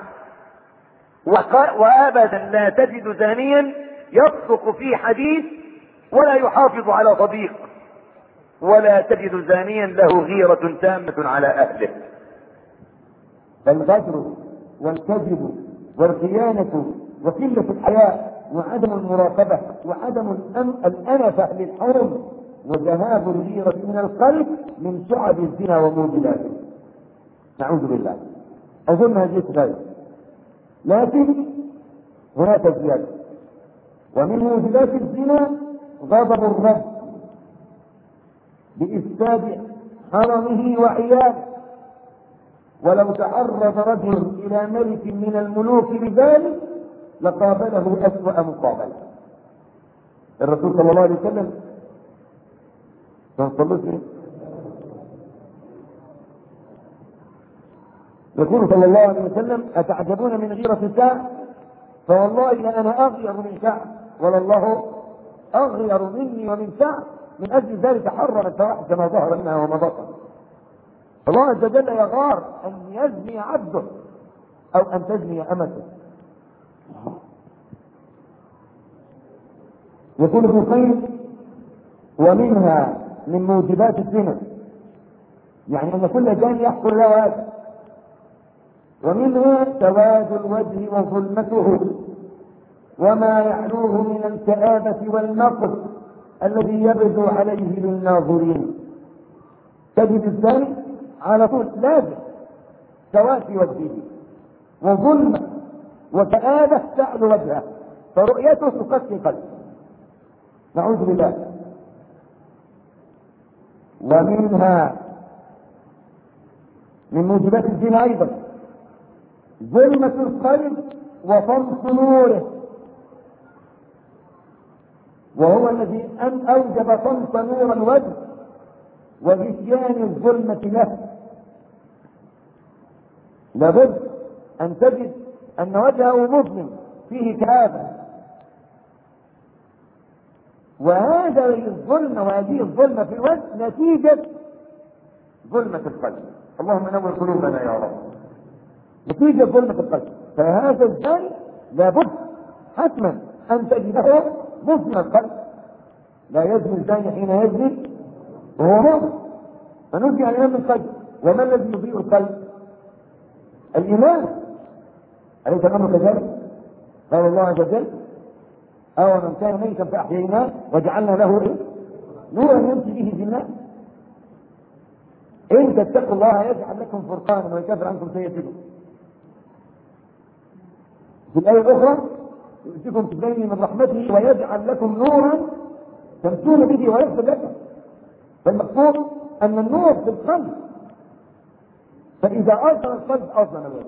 وأبدا لا تجد زانيا يصدق في حديث ولا يحافظ على صديق، ولا تجد زانيا له غيرة تامة على أهله. فالغدر والكذب والخيانة وقلة الحياء وعدم المراقبة وعدم الأنفة للحرم وذهاب الغيرة من القلب من شعب الزنا وموجباته. نعوذ بالله. أظن هذه غاية، لكن هناك زيادة. ومن موجبات الزنا غضب الرب بإفساد حرمه وعياله، ولو تعرض رجل إلى ملك من الملوك بذلك لقابله أسوأ مقابلة. الرسول صلى الله عليه وسلم يقول صلى الله عليه وسلم أتعجبون من غيرة ساعة فوالله لأنا أغير من ساعة ولا الله أغير مني ومن ساعة. من أجل ذلك حرم الفواحش ما ظهر منها وما بطن. الله عز وجل يغار أن يزني عبده أو أن تزني أمته. يقول ابن القيم ومنها من موجبات الزنا يعني أن كل جاني يحصل له هذا ومنها سواد الوجه وظلمته وما يعلوه من الكآبة والنقص الذي يبدو عليه للناظرين. تجد الثاني على طول لازم سواد في وجهه وظلمة وكآبة تعلو وجهه، فرؤيته تقسي قلبه، نعوذ بالله. ومنها من موجبات الزنا ايضا ظلمة القلب وطمس نوره، وهو الذي ان اوجب طمس نور الوجه وغشيان الظلمة له. لابد ان تجد ان وجهه مظلم فيه كآبة، وهذا الظلمة وهذه الظلمة في الوجه نتيجة ظلمة القلب. اللهم نور قلوبنا يا رب. نتيجة ظلمة القلب، فهذا الزاني لابد حتما ان تجده مظلم القلب. لا يزني الزاني حين يزني وهو مؤمن، فنزع الإيمان من القلب. وما الذي يضيء القلب؟ الإيمان. أليس الأمر كذلك؟ قال الله عز وجل: أو من كان ميتا فأحييناه وجعلنا له إيه؟ نورا يمشي به في الناس. إن تتقوا الله يجعل لكم فرقانا ويكفر عنكم سيئاتكم. في الآية الأخرى: يؤتكم بين من رحمته ويجعل لكم نورا تمشون به ويغفر لكم. فالمقصود أن النور في القلب، فإذا أظلم القلب أظلم الوجه.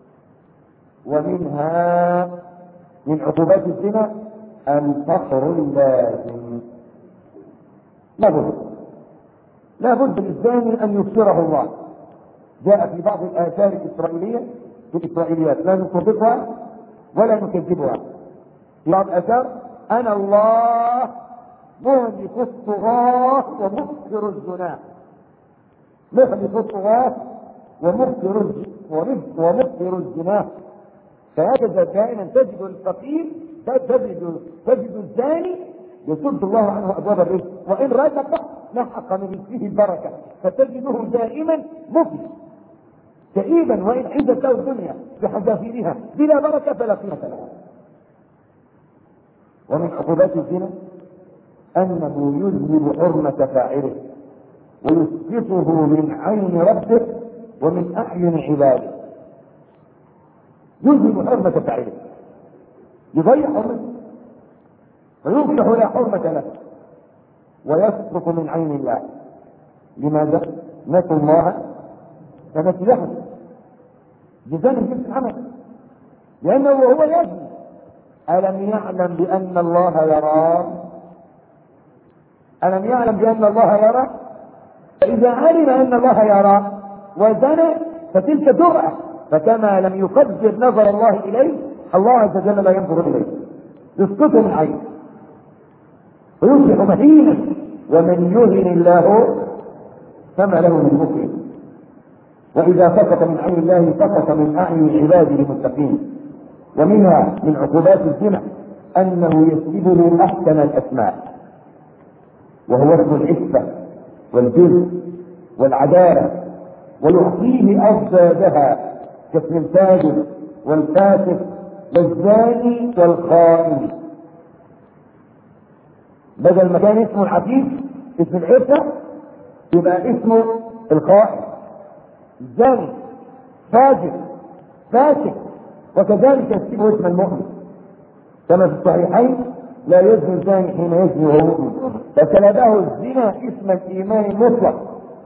ومنها من عقوبات الزنا الفقر اللازم. لابد لابد للزاني أن يبصره الله. جاء في بعض الآثار الإسرائيلية في الإسرائيليات، لا نصدقها ولا نكذبها. في بعض الآثار: أنا الله مهلك الطغاة ومغفر الزنا. مهلك الطغاة ومغفر ومغفر الزنا. فهكذا دائما تجد الفقير تجد تجد الزاني يصد الله عنه ابواب الرزق، وان رزق لحق من رزقه البركه، فتجده دائما مفلس كئيبا، وان عزت له الدنيا بحذافيرها بلا بركه فلا قيمه لها. ومن عقوبات الزنا انه يذهب حرمه فاعله ويسقطه من عين ربه ومن اعين عباده. يذهب حرمة فاعله، يضيع حرمته ويصبح لا حرمة له ويسقط من عين الله. لماذا؟ نسوا الله فنسيهم. جزاء جنس العمل، لأنه وهو يزني ألم يعلم بأن الله يراه؟ ألم يعلم بأن الله يراه؟ فإذا علم أن الله يراه وزنى فتلك جرأة، فكما لم يقدر نظر الله إليه، الله عز وجل لا ينظر إليه، يسقطه من عينه ويصبح مهينا. ومن يهن الله فما له من مكرم. وإذا سقط من عين الله سقط من أعين عباده المتقين. ومنها من عقوبات الزنا أنه يسلبه أحسن الأسماء، وهو اسم العفة والبر والعدالة، ويعطيه أضدادها كاسم الفاجر والفاسق والزاني والخائن. بدل ما كان اسمه العفيف اسم العفة يبقى اسمه الخائن، الزاني، فاجر، فاسق. وكذلك يكتبه اسم المؤمن كما في الصحيحين: لا يزني الزاني حين يزني وهو مؤمن، فسلبه الزنا اسم الايمان المطلق.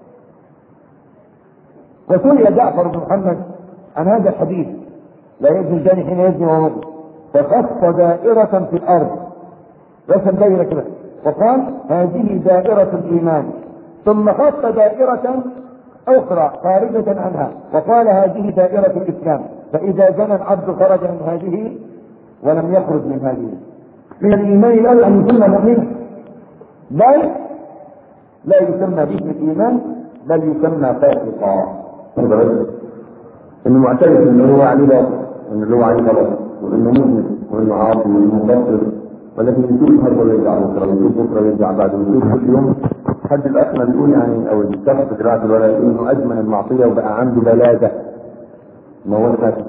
وسئل جعفر بن محمد عن هذا الحديث: لا يزني الزاني حين يزني وهو مؤمن، فخص دائرة في الارض، رسم دائرة كده وقال: هذه دائرة الايمان، ثم خص دائرة اخرى خارجة عنها وقال: هذه دائرة الاسلام، فاذا زنى العبد خرج من هذه ولم يخرج من هذه. من الايمان الاول ان يسمى مؤمنا، بل لا يسمى باسم الايمان بل يسمى فاسقا. انه معترف انه هو عليه باطل، انه هو عليه غلط، وانه مؤمن وانه عاصي وانه مقصر، ولكن يشوف النهارده ويرجع بكره ويشوف بكره ويرجع بعده ويشوف كل يوم. حد الاخنا بيقول يعني او الشخص قراءة الولاء انه ادمن المعصيه وبقى عنده بلاده. ما هو الفاتح.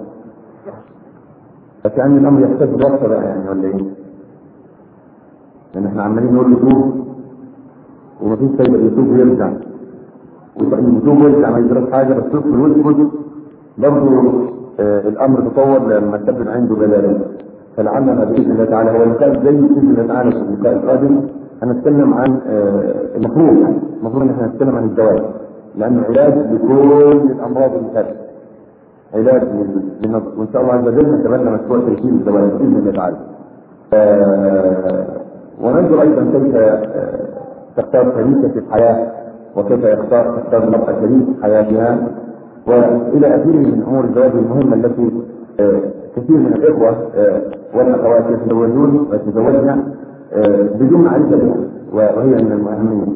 فكأن الأمر يحتاج وقت بقى يعني ولا إيه؟ لأن إحنا عمالين نقول يتوب ومفيش فايدة، يتوب ويرجع ويتوب ويرجع ما يجراش حاجة، بس يدخل ويدخل برضه آه الأمر تطور لما تبدأ عنده دلالة. فلعلنا بإذن الله تعالى هو اللقاء زي بإذن الله تعالى في اللقاء القادم هنتكلم عن آه المفروض يعني المفروض إن إحنا نتكلم عن الدواء، لأنه علاج لكل الأمراض اللي فاتت، علاج للنظر، وإن شاء الله عز وجل نتبنى مشروع تيسير الدواء بإذن الله تعالى. آه وننظر أيضا كيف آه تختار شريكة في الحياة، وكيف يختار تختار المرأة شريك حياتها، وإلى آخره من أمور الزواج المهمة التي آه كثير من الإخوة آه والأخوات يتزوجون ويتزوجن آه بدون معرفة بها، وهي من المهمين.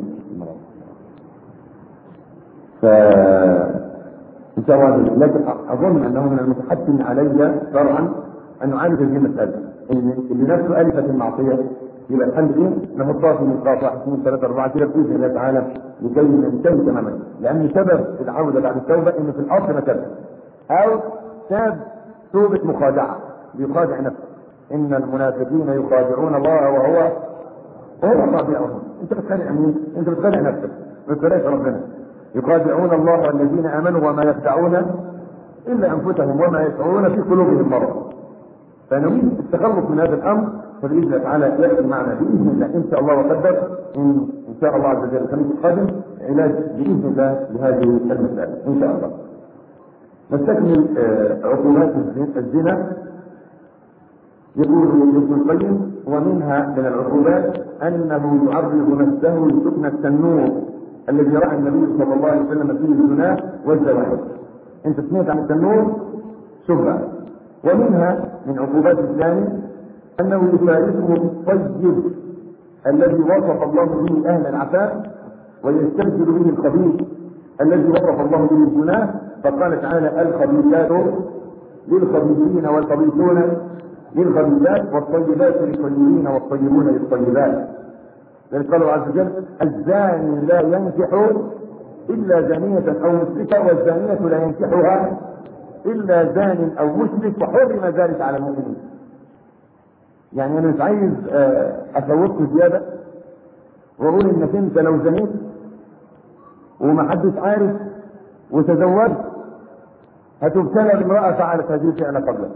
ف إن شاء الله، لكن أظن أنه من المتحتم علي شرعا أن نعالج هذه المسألة، إن اللي نفسه ألفت المعصية يبقى الحمد لله نحطها في نقاط واحد اثنين ثلاثة أربعة كده بإذن الله تعالى لكي ننتهي تماما، لأن سبب العودة بعد التوبة إنه في الأصل ما تاب أو تاب توبة مخادعة بيخادع نفسه. إن المنافقين يخادعون الله وهو هو خادعهم. أنت بتخادع مين؟ أنت بتخادع نفسك، ما بتخادعش ربنا. يخادعون الله والذين آمنوا وما يخدعون إلا أنفسهم وما يشعرون في قلوبهم مرض. فنريد التخلص من هذا الأمر، فبإذن الله تعالى يأتي معنا بإذن الله إن شاء الله وقدر إن إن شاء الله عز وجل الخميس القادم علاج بإذن الله لهذه المسألة إن شاء الله. نستكمل عقوبات الزنا. يقول ابن القيم: ومنها من العقوبات أنه يعرض نفسه لفتن التنور الذي رأى النبي صلى الله عليه وسلم فيه الزنا والزواج. أنت سمعت عن التنور؟ شبهة. ومنها من عقوبات الزاني أنه يفارقه الطيب الذي وصف الله به أهل العفاف ويستبدل به الخبيث الذي وصف الله به الزنا، فقال تعالى: الخبيثات للخبيثين والخبيثون للخبيثات والطيبات للطيبين والطيبون للطيبات. لذلك قال عز وجل: الزاني لا ينكح إلا زانية أو مشركة والزانية لا ينكحها إلا زان أو مشرك وحرم ذلك على المؤمنين. يعني أنا مش عايز أفوتك زيادة وأقول إنك أنت لو زنيت ومحدش عارف وتزوجت هتبتلى بامرأة فعلت هذه الفعل قبلك.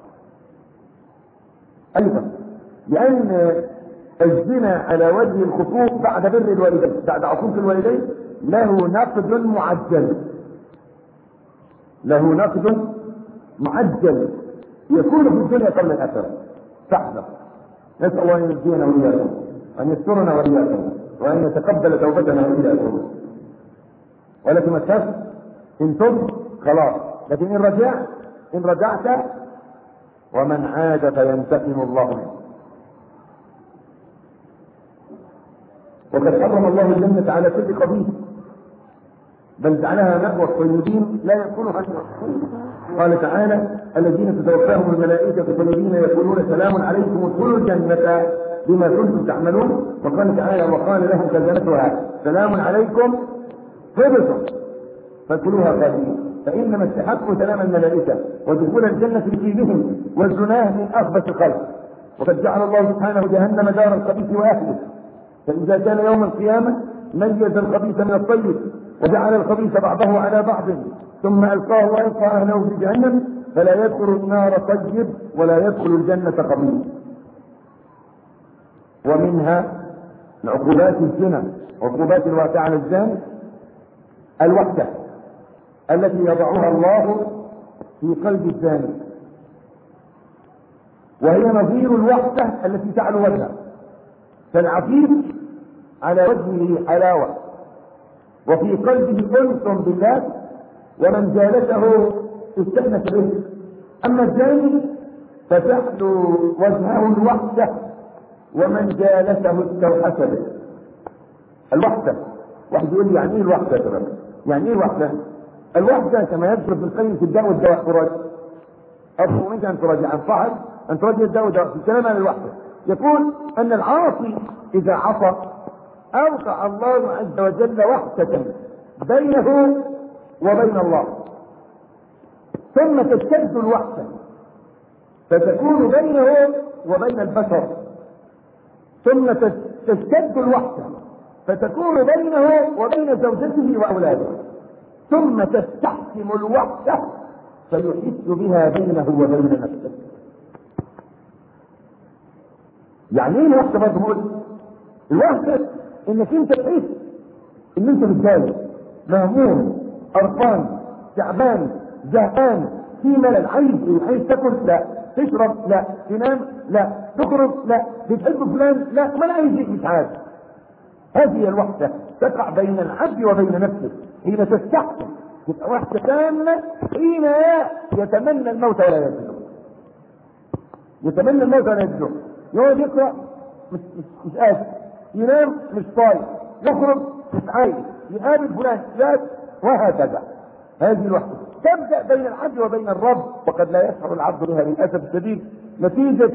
أيضا لأن الزنا على وجه الخطوط بعد بر الوالدين، بعد عقوق الوالدين، له نقد معجل، له نقد معجل يكون في الدنيا قبل الآخرة. فاحذر. نسأل الله أن يهدينا وإياكم وأن يسترنا وإياكم وأن يتقبل توبتنا وإياكم. ولكن ما تخاف، إن تب خلاص، لكن إن رجعت إن رجعت ومن عاد فينتقم الله منه. وقد حرم الله الجنة على كل خبيث، بل جعلها مأوى الطيبين لا يكونها. قال تعالى: الذين تتوفاهم الملائكة طيبين يقولون سلام عليكم ادخلوا الجنة بما كنتم تعملون. وقال تعالى: وقال لهم خزنتها سلام عليكم طبتم فادخلوها خالدين. فإنما استحقوا سلام الملائكة ودخول الجنة بطيبهم والزناه من أخبث الخلق. وقد جعل الله سبحانه جهنم دار الخبيث وأهله، فإذا كان يوم القيامة ميز الخبيث من الطيب وجعل الخبيث بعضه على بعض ثم ألقاه وألقى أهله في جهنم، فلا يدخل النار طيب ولا يدخل الجنة خبيث. ومنها عقوبات الزنا، عقوبات الواقعة على الزاني، الوحدة التي يضعها الله في قلب الزاني، وهي نظير الوحدة التي تعلو وجهها. فالعفيف على وجهه حلاوة وفي قلبه أنس بالله، ومن جالسه استأنس به. أما الزاني فتحلو وجهه الوحدة ومن جالسه استوحش به. الوحدة، واحد يقول لي يعني ايه الوحدة يا شباب؟ يعني ايه الوحدة؟ الوحدة كما يذكر ابن القيم في الداء والدواء، تراجع أطلب منك أن تراجع عن صاحب أن تراجع الداء والدواء في الكلام عن الوحدة. يقول أن العاصي إذا عصى أوقع الله عز وجل وحدة بينه وبين الله. ثم تشتد الوحدة فتكون بينه وبين البشر، ثم تشتد الوحدة فتكون بينه وبين زوجته وأولاده، ثم تستحكم الوحدة فيحس بها بينه وبين نفسه. يعني ايه الوحدة؟ برضه بقول الوحدة انك انت تحس ان انت متضايق، مهموم، قرفان، تعبان، زهقان، في ملل، عايز ايه؟ عايز تاكل؟ لا. تشرب؟ لا. تنام؟ لا. تخرج؟ لا. بتحب فلان؟ لا. ما انا عايز ايه؟ مش عارف. هذه الوحدة تقع بين العبد وبين نفسه حين تستحكم، تبقى وحدة تامة حين يتمنى الموت ولا يجده. يتمنى الموت ولا يجده. يقعد يقرأ مش مش مش قادر، ينام مش طايق، يخرج مش عايز، يقابل فلان لا، وهكذا. هذه الوحدة تبدأ بين العبد وبين الرب، وقد لا يشعر العبد بها للأسف الشديد نتيجة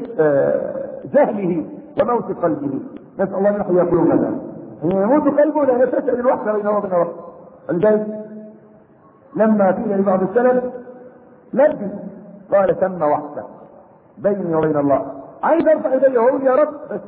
جهله وموت قلبه. نسأل الله أن يحيي قلوبنا. يموت قلبه لأن تشعر الوحدة بينه وبين الرب. ولذلك لما قيل لبعض السلف لبي قال تم وحدة بيني وبين الله. عايز ارفع يدي واقول يا رب، بس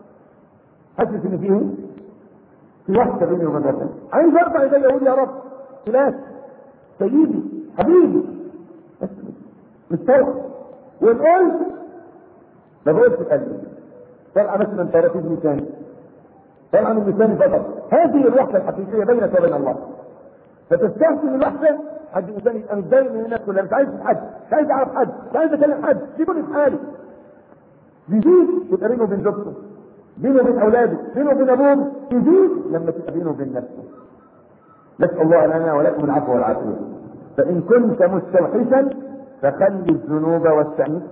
حاسس ان فيه في وحدة بيني وبين الله. عايز ارفع يدي واقول يا رب فلان سيدي حبيبي، بس مش طايق. ونقول ما بقولش قلبي طلع بس من طرفين لساني، طلع من لساني فقط. هذه الوحدة الحقيقية بينك وبين الله. فتستحسن الوحدة حد الانسان يبقى متضايق من الناس كلها، مش عايز حد، مش عايز اعرف حد، مش عايز اكلم حد، سيبوني في حالي. يزيد يبقى بينه وبين زوجته، بينه وبين اولاده، بينه وبين ابوه، يزيد لما تبقى بينه وبين نفسه. نسأل الله لنا ولكم العفو والعافية. فإن كنت مستوحشا فخلي الذنوب والتأنيس،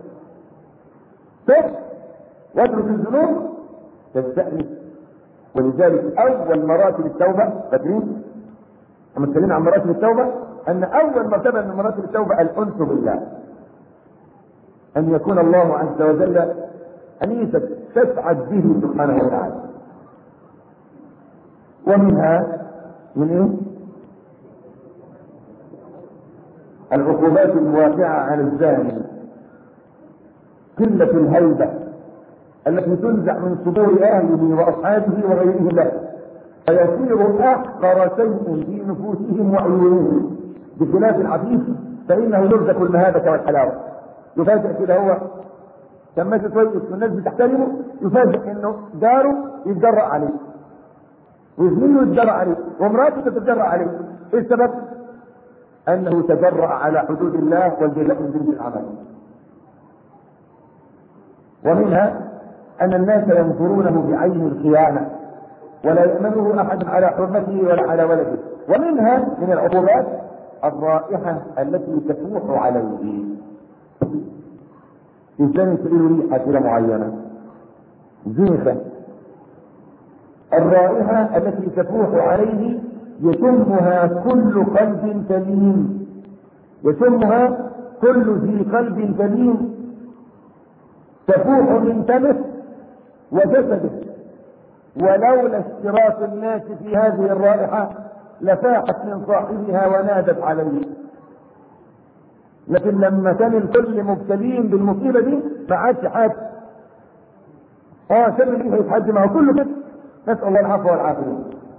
تب واترك الذنوب تستأنس. ولذلك أول مراتب التوبة، فاكرين؟ لما اتكلمنا عن مراتب التوبة أن أول مرتبة من مراتب التوبة الأنس بالله، أن يكون الله عز وجل أنيسك تسعد به سبحانه وتعالى. ومنها من إيه؟ العقوبات الواقعة على الزاني، قلة الهيبة التي تنزع من صدور أهله وأصحابه وغيرهم له، فيصير أحقر شيء في نفوسهم وعيونهم، بخلاف العفيف فإنه يرزق المهابة والحلاوة. يفاجئ كده هو كان ماشي كويس والناس بتحترمه، يفاجئ إنه جاره يتجرأ عليه، وزميله يتجرأ عليه، ومراته تتجرأ عليه. إيه السبب؟ أنه تجرأ على حدود الله والجزاء من جنس العمل. ومنها أن الناس ينظرونه بعين الخيانة ولا يأمنه أحد على حرمته ولا على ولده. ومنها من العقوبات الرائحة التي تفوح عليه. إنسان يسئل ريحة كده معينة زيخة، الرائحة التي تفوح عليه يشمها كل قلب سليم، يشمها كل ذي قلب سليم، تفوح من فمه وجسده. ولولا اشتراك الناس في هذه الرائحة لفاحت من صاحبها ونادت عليه. لكن لما كان الكل مبتلين بالمصيبة دي ما عادش حد اه شم اللي هيتحد معه كله كده. نسأل الله العفو والعافية.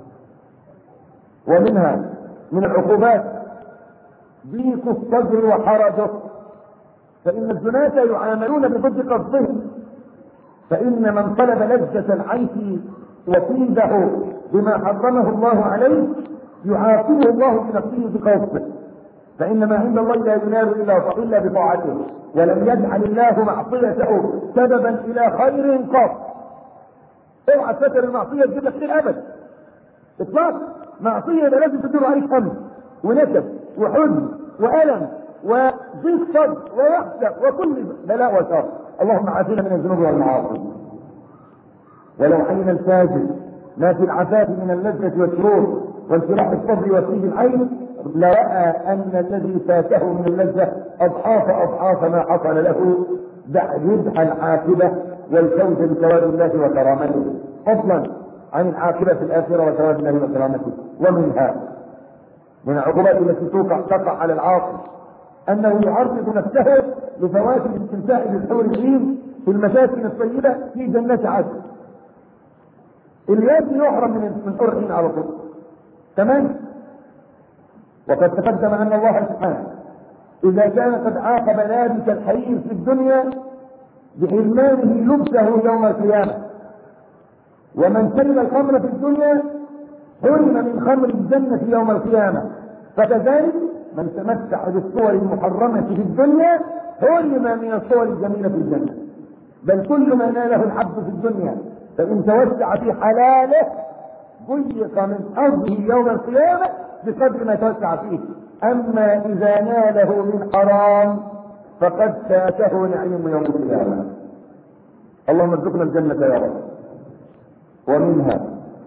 ومنها من العقوبات ضيق الصدر وحرجه، فإن الزناة يعاملون بضد قصدهم، فإن من طلب لذة العيش وطيبه بما حرمه الله عليه يعاقبه الله بنفسه بخوفه، فإن ما عند الله لا ينال إلا بطاعته، ولم يجعل الله معصيته سببا إلى خير قط. اوعى تفكر المعصية تجيب لك خير أبدا إطلاق. معصية يبقى لازم تدور عليك هم ونكد وحزن وألم وضيق صدر ووحدة وكل بلاء وشر. اللهم عافنا من الذنوب والمعاصي. ولو علم الفاجر ما في العفاف من اللذة والسرور وانشراح الصدر وسيج العين لرأى أن الذي فاته من اللذة أضعاف أضعاف ما حصل له ربح العاقبة والفوز بثواب الله وكرامته، فضلا عن العاقبة في الآخرة وثواب الله وكرامته. ومنها من العقوبات التي تقع تقع على العاصي أنه يعرض نفسه لفوات الاستمتاع بالحور العين في المساكن الطيبة في جنة عدن. اليوم يحرم من من حور العين على طول. تمام؟ وقد تقدم أن الله سبحانه إذا كان قد عاقب لابس الحرير في الدنيا بحرمانه لبسه يوم القيامة، ومن شرب الخمر في الدنيا حرم من خمر الجنة يوم القيامة، فكذلك من تمتع بالصور المحرمة في الدنيا حرم من الصور الجميلة في الجنة. بل كل ما ناله العبد في الدنيا فإن توسع في حلاله ضيق من أرضه يوم القيامة بقدر ما توسع فيه. أما إذا ناله من حرام فقد فاته نعيم يوم القيامة. اللهم ارزقنا الجنة يا رب. ومنها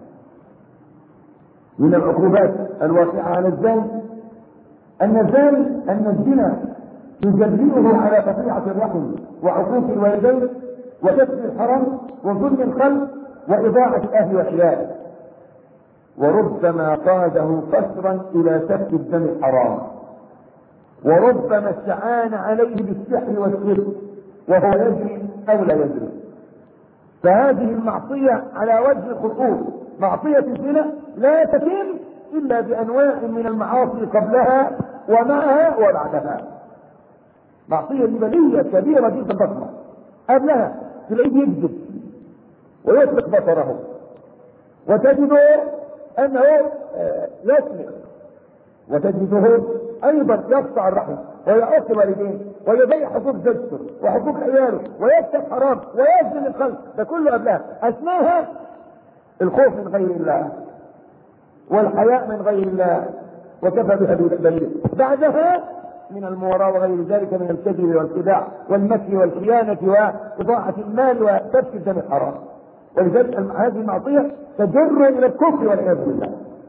من العقوبات الواقعة على الزاني أن الزاني أن الزنا يجرئه على قطيعة الرحم وعقوق الوالدين وكسب الحرام وظلم الخلق وإضاعة الأهل والعيال، وربما قاده قسرا إلى سفك الدم الحرام، وربما استعان عليه بالسحر والسر وهو يجري أو لا يجري. فهذه المعصية على وجه الخصوص معصية الزنا لا تتم إلا بأنواع من المعاصي قبلها ومعها وبعدها. معصية جبلية كبيرة جدا ضخمة. قبلها تلاقيه يكذب ويسرق بصره، وتجده أنه يسرق، وتجده أيضا يقطع الرحم ويعصي والديه ويضيع حقوق زوجته وحقوق عياله ويكسب حرام ويظلم الخلق. ده كله قبلها. أسماها الخوف من غير الله والحياء من غير الله وكفى بها دليل. بعدها من الموراة وغير ذلك من الكذب والخداع والمكر والخيانة وإضاعة المال وسفك الدم الحرام. ولذلك هذه المعصية تجر إلى الكفر والعياذ بالله،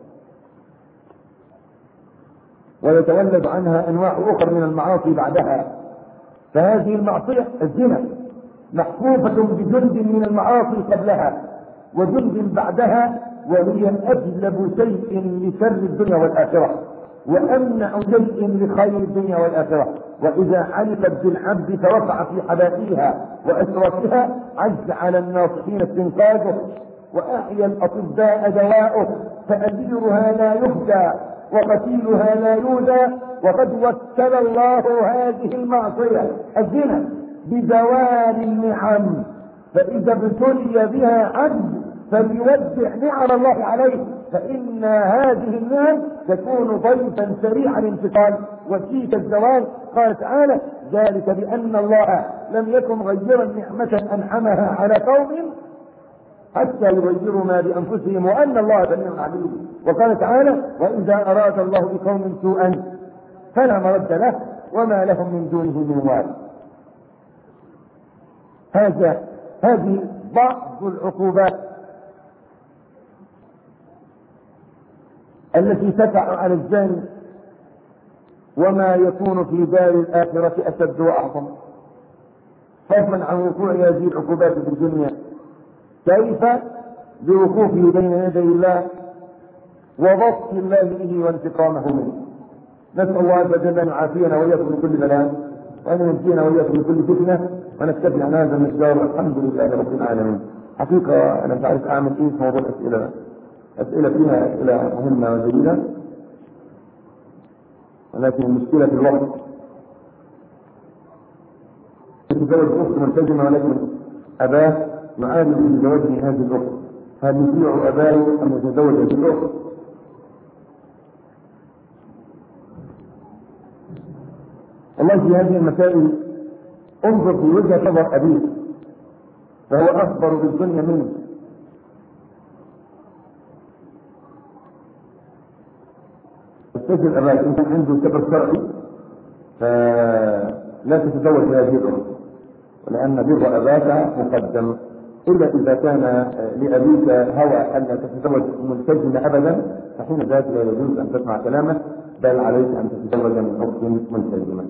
ويتولد عنها أنواع أخرى من المعاصي بعدها. فهذه المعصية الزنا محفوفة بجند من المعاصي قبلها وجند بعدها، وهي أجلب شيء لشر الدنيا والآخرة وأمنع شيء لخير الدنيا والآخرة. وإذا علقت بالعبد فرفع في حبائلها وأسرتها عز على الناصحين استنقاذه، وأحيا الأطباء دواؤه، فأجيرها لا يهدى وقتيلها لا يودى. وقد وكل الله هذه المعصية الزنا بزوال النعم، فإذا ابتلي بها عبد فليودع نعم الله عليه، فإن هذه النعم تكون ضيفا سريع الانتقال وشيك الزوال. قال تعالى: ذلك بأن الله لم يكن غيرا نعمة أنعمها على قوم حتى يغيروا ما بأنفسهم وأن الله سميع عليم. وقال تعالى: وإذا أراد الله بقوم سوءا فلا مرد له وما لهم من دونه من وال. هذا هذه بعض العقوبات التي تقع على الزاني، وما يكون في دار الآخرة أشد وأعظم، فضلا عن وقوع هذه العقوبات في الدنيا. كيف؟ بوقوفه بين يدي الله وبطش الله به وانتقامه منه. نسأل الله عز وجل أن يعافينا وإياكم من كل بلاء، وأن ينجينا وإياكم من كل فتنة، ونكتفي عن هذا المقدار والحمد لله رب العالمين. حقيقة أنا مش عارف أعمل إيه في موضوع الأسئلة. أسئلة فيها أسئلة مهمة وجميلة، ولكن المشكلة في الوقت. تتزوج أخت ملتزمة ولكن أباه يعامل بزواجه هذه الأخت، هل يطيع أباه أم يتزوج هذه الأخت؟ والله في هذه المسائل انظر في وجهة نظر أبيه، فهو أخبر بالدنيا منه. استجل أباك إن كان عنده سبب شرعي فلا تتزوج هذه الأخت، ولأن بر أباك مقدم، إلا إذا كان لأبيك هوى أن تتزوج ملتزمة أبدا، فحين ذلك لا يجوز أن تسمع كلامه، بل عليك أن تتزوج من أخت ملتزمة.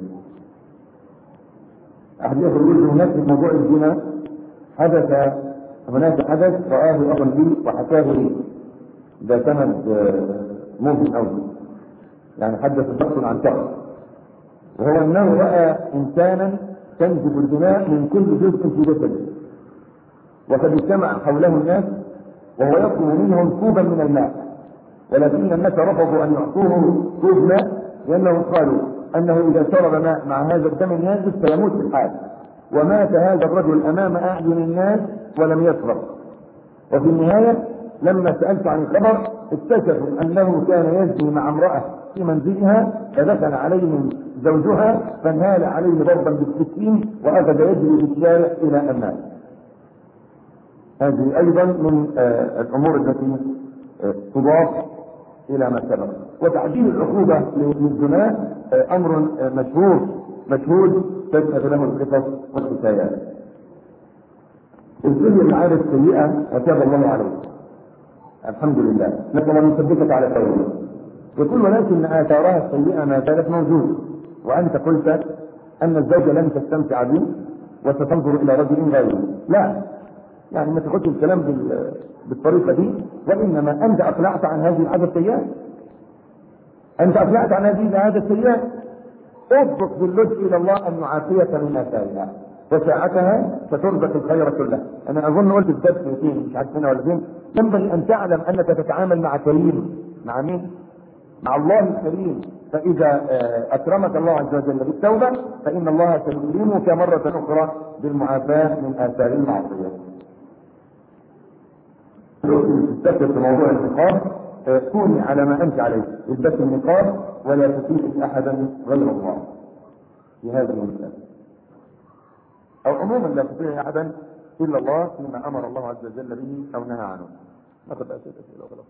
أحد يقول هناك في موضوع الزنا حدث هناك حدث رآه أخ لي وحكاه لي، ده سند ممكن أوي، يعني حدث شخص عن شخص، وهو أنه رأى إنسانا تنزف الدماء من كل جزء في جسده، وقد اجتمع حوله الناس وهو يطلب منهم كوبا من الماء، ولكن الناس رفضوا أن يعطوه كوب ماء لأنهم قالوا أنه إذا شرب ماء مع هذا الدم النازف فيموت في الحال. ومات هذا الرجل أمام أعين الناس ولم يشرب. وفي النهاية لما سألت عن الخبر اكتشفوا أنه كان يزني مع امرأة في منزلها، فدخل عليهم زوجها فانهال عليه ضربا بالسكين وأخذ يجري بالشارع إلى أن مات. هذه أيضا من آه الأمور التي آه تضاف إلى ما سبق. وتعديل العقوبة للزنا آه أمر آه مشهور مشهود تشهد له القصص والحكايات. الكل العادة السيئة وتاب الله عليه، الحمد لله، نسأل أن يثبتك على خيره. يقول ولكن آثارها السيئة ما زالت موجودة، وأنت قلت أن الزوجة لن تستمتع به وستنظر إلى رجل غيره. لا، يعني ما تاخدش الكلام بالطريقة دي، وإنما أنت أقلعت عن هذه العادة السيئة. أنت أقلعت عن هذه العادة السيئة، اصدق باللجوء إلى الله أن يعافيك من آثارها، وساعتها سترزق الخير كله. أنا أظن قلت الدرس فين مش عارف هنا ولا فين. ينبغي أن تعلم أنك تتعامل مع كريم. مع مين؟ مع الله الكريم. فإذا أكرمك الله عز وجل بالتوبة فإن الله سيكرمك مرة أخرى بالمعافاة من آثار المعصية. تستفسر في موضوع النقاب، كوني على ما أنت عليه، البس النقاب ولا تطيعي أحدا غير الله في هذه المسألة، أو عموما لا تطيعي أحدا إلا الله فيما أمر الله عز وجل به أو نهى عنه. ناخذ أسئلة وخلاص.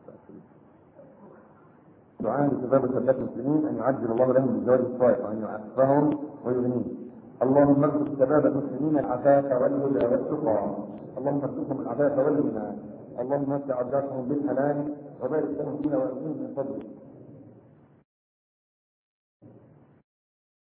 دعاء لشباب وشابات المسلمين أن يعجل الله لهم بالزواج الصالح وأن يعفهم ويغنيهم. اللهم ارزق شباب المسلمين العفاف والهدى والتقى. اللهم ارزقهم العفاف والغنى. اللهم وسع أرزاقهم بالحلال وبارك لهم فيها وأغنيهم من فضلك.